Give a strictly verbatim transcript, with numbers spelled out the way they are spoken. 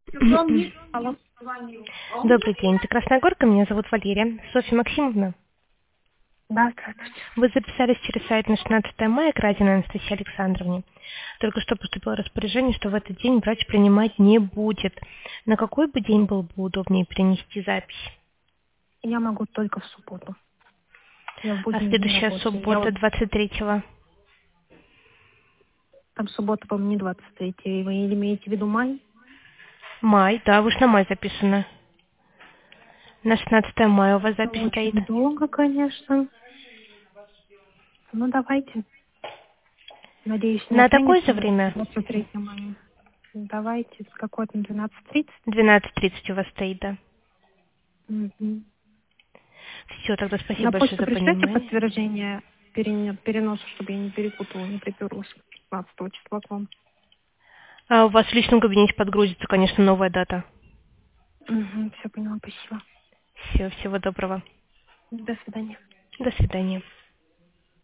Алло. Добрый день, это Красная Горка, меня зовут Валерия. Софья Максимовна, Да, здравствуйте. вы записались через сайт на шестнадцатое мая к Разиной Анастасии Александровне. Только что поступило распоряжение, что в этот день врач принимать не будет. На какой бы день было бы удобнее перенести запись? Я могу только в субботу. Я в А будние дни следующая работаю. Я суббота, вот двадцать третьего. там суббота, по-моему, не двадцать третьего. Вы или имеете в виду май? Май, да, вы же на май записаны. На шестнадцатое мая у вас Это запись стоит. очень долго, конечно. Ну, давайте. Надеюсь, не На такое отменится же время? двадцать третьего мая. Давайте с какой-то двенадцать тридцать. двенадцать тридцать у вас стоит, да. Мгм. Все, тогда На спасибо большое почту за пришлете понимание. подтверждение перене- переноса, чтобы я не перепутала, не приперлась пятнадцатого числа к вам. А у вас в личном кабинете подгрузится, конечно, новая дата. Угу, все поняла, спасибо. Все, всего доброго. До свидания. До свидания.